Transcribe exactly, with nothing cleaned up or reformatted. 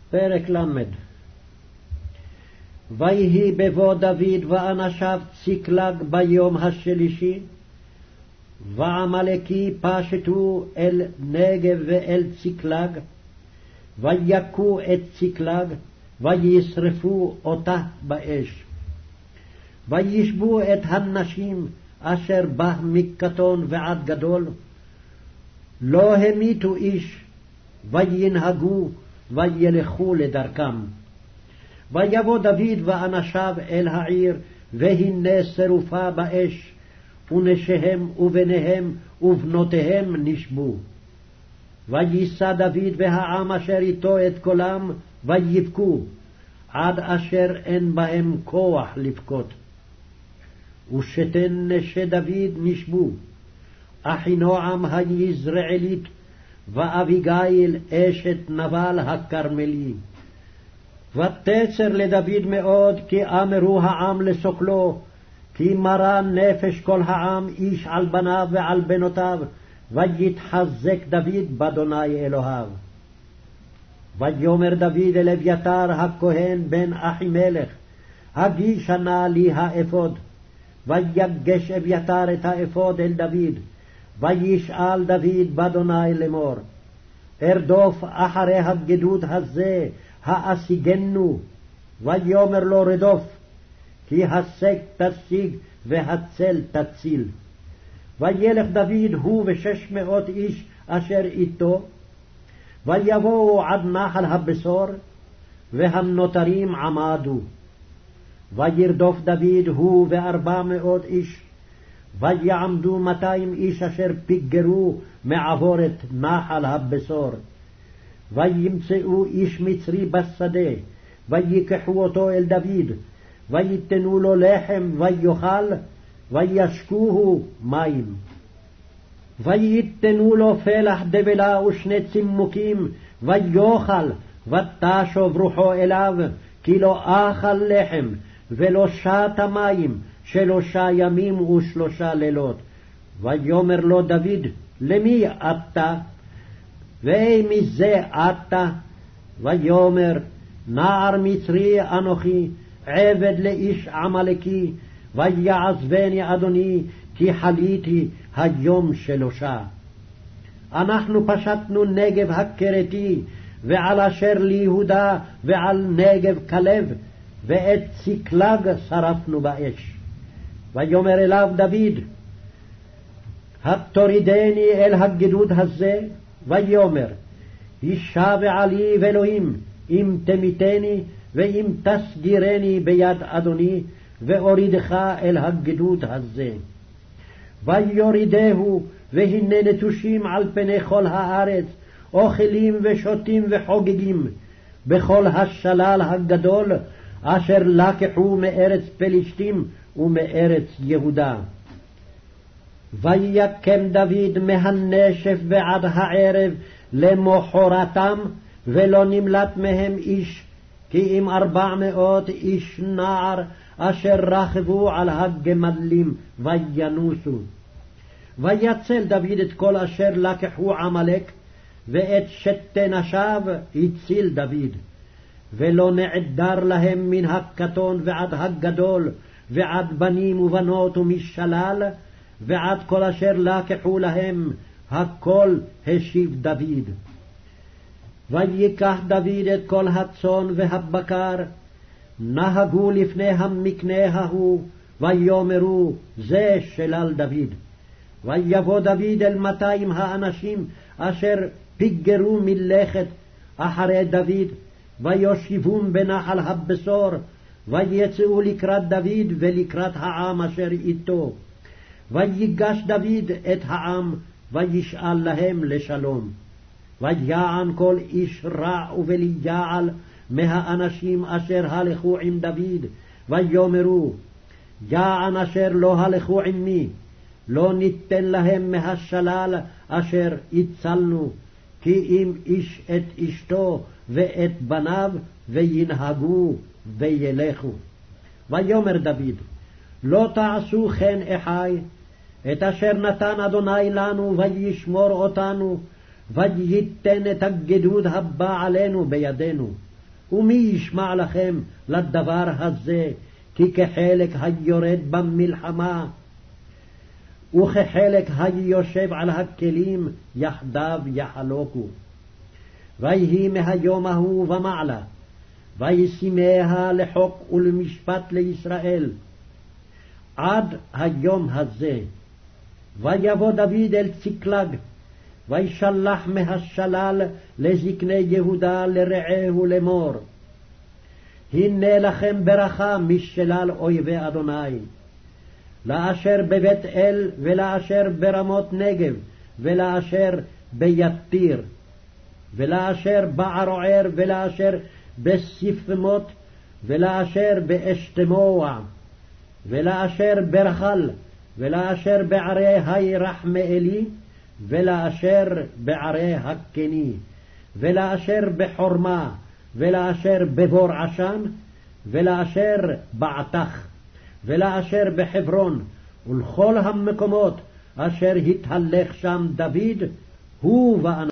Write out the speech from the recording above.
פרק למד. ויהי בבוא דוד ואנשיו ציקלג ביום השלישי, ועמלקי פשטו אל נגב ואל ציקלג, ויכו את ציקלג, וישרפו אותה באש. וישבו את הנשים אשר בה מקטון ועד גדול, לא המיתו איש, וינהגו וילכו לדרכם. ויבוא דוד ואנשיו אל העיר, והנה שרופה באש, ונשיהם ובניהם ובנותיהם נשבו. ויישא דוד והעם אשר איתו את קולם, ויבכו, עד אשר אין בהם כוח לבכות. ושתן נשי דוד נשבו, אחינועם היזרעאלית, ואביגיל אשת נבל הכרמלי. ותצר לדוד מאוד, כי אמרו העם לסוקלו, כי מרה נפש כל העם איש על בניו ועל בנותיו, ויתחזק דוד באדוני אלוהיו. ויאמר דוד אל אביתר הכהן בן אחימלך, הגישה נא לי האפוד. ויגש אביתר את האפוד אל דוד, וישאל דוד באדוני לאמור, ארדוף אחרי הגדוד הזה, האשיגנו. ויאמר לו, רדוף, כי השג תשיג והצל תציל. וילך דוד הוא ושש מאות איש אשר איתו, ויבואו עד נחל הבשור, והנותרים עמדו. וירדוף דוד הוא וארבע מאות איש, ויעמדו מאתיים איש אשר פיגרו מעבור את נחל הבשור. וימצאו איש מצרי בשדה, ויקחו אותו אל דוד, ויתנו לו לחם ויאכל, וישקוהו מים. ויתנו לו פלח דבלה ושני צימוקים, ויאכל, ותשוב רוחו אליו, כי לא אכל לחם, ולא שתה מים, שלושה ימים ושלושה לילות. ויאמר לו דוד, למי אתה? ואי מזה אתה? ויאמר, נער מצרי אנוכי, עבד לאיש עמלקי, ויעזבני אדוני, כי חליתי היום שלושה. אנחנו פשטנו נגב הכרתי, ועל אשר ליהודה, ועל נגב כלב, ואת ציקלג שרפנו באש. ויאמר אליו דוד, התורידני אל הגדוד הזה. ויאמר, הישבע לי ואלוהים, אם תמיתני, ואם תסגירני ביד אדוני, ואורידך אל הגדוד הזה. ויורידהו, והנה נטושים על פני כל הארץ, אוכלים ושותים וחוגגים, בכל השלל הגדול, אשר לקחו מארץ פלישתים ומארץ יהודה. ויקם דוד מהנשף ועד הערב למחרתם, ולא נמלט מהם איש, כי אם ארבע מאות איש נער, אשר רכבו על הגמלים וינוסו. ויצל דוד את כל אשר לקחו עמלק, ואת שתי נשיו הציל דוד. ולא נעדר להם מן הקטון ועד הגדול, ועד בנים ובנות ומשלל, ועד כל אשר לקחו להם, הכל השיב דוד. ויקח דוד את כל הצאן והבקר, נהגו לפני המקנה ההוא, ויאמרו, זה שלל דוד. ויבוא דוד אל מאתיים האנשים אשר פיגרו מלכת אחרי דוד, ויושיבום בנחל הבשור, ויצאו לקראת דוד ולקראת העם אשר איתו. ויגש דוד את העם, וישאל להם לשלום. ויען כל איש רע ובליעל מהאנשים אשר הלכו עם דוד, ויאמרו, יען אשר לא הלכו עמי, לא ניתן להם מהשלל אשר הצלנו, כי אם איש את אשתו ואת בניו, וינהגו וילכו. ויאמר דוד, לא תעשו כן אחי, את אשר נתן אדוני לנו, וישמור אותנו, וייתן את הגדוד הבא עלינו בידינו. ומי ישמע לכם לדבר הזה, כי כחלק היורד במלחמה, וכחלק היושב על הכלים, יחדיו יחלוקו. ויהי מהיום ההוא ומעלה, וישימיה לחוק ולמשפט לישראל, עד היום הזה. ויבוא דוד אל צקלג, וישלח מהשלל לזקני יהודה לרעהו לאמור, הנה לכם ברכה משלל אויבי אדוני, לאשר בבית אל, ולאשר ברמות נגב, ולאשר ביתיר, ולאשר בערוער, ולאשר בספמות, ולאשר באשתמוע, ולאשר ברחל, ולאשר בערי הירחמאלי, ולאשר בערי הקני, ולאשר בחורמה, ולאשר בבור עשן, ולאשר בעתך, ולאשר בחברון, ולכל המקומות אשר התהלך שם דוד, הוא ואנשיו.